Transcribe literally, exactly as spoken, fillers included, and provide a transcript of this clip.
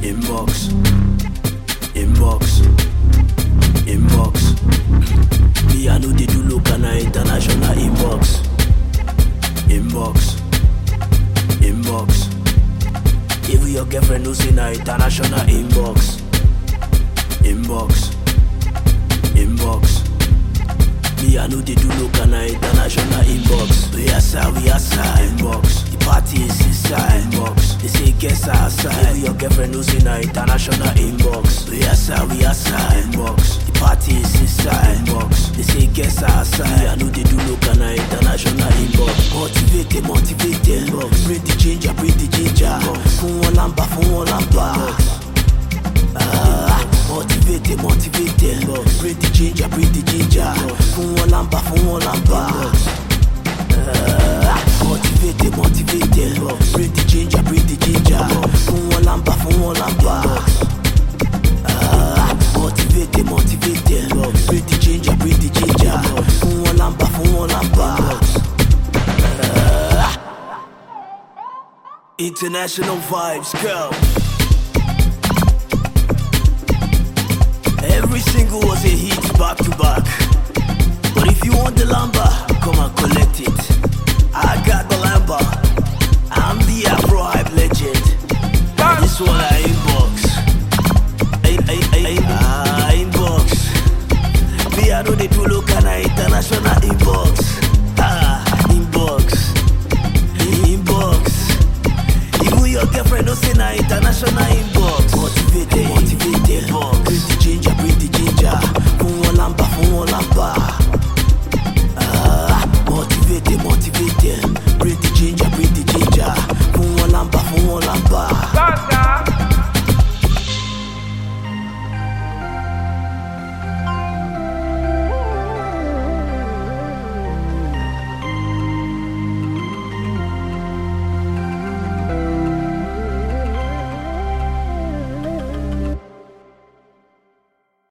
Inbox, inbox, inbox. Me I know they do local and international. Inbox, inbox, inbox. Even your girlfriend knows in a international. Inbox, inbox, inbox. Me I know they do local and international. Inbox. We outside, we outside. Inbox. The party is inside. Inbox. They say guess outside. Even your girlfriend knows in a international. Inbox. We outside, we outside. Inbox. The party is inside. Inbox. They say guess outside. Me I know they do local and international. Inbox. Motivated, motivated. Inbox. Bring the ginger, bring the ginger. Fun one lamba, fun one lamba. Ah, motivated, motivated. Bring the ginger, bring the ginger. Fun one lamba, fun one lamba. Ah, motivated, motivated. Bring the ginger, bring the ginger. Fun one lamba, fun one lamba. Ah, motivated, motivated. Bring the ginger, bring the ginger. Fun one lamba, fun one lamba. Ah, international vibes, go. Every single was a hit back to back. But if you want the lamba, come and collect it. I got the lamba. I'm the Afro hype legend. This one I inbox. I, I, I, I inbox. Me I know they do local and international. Inbox. Ah, inbox. Inbox. Even your girlfriend knows in a international. Inbox. Motivated, motivated.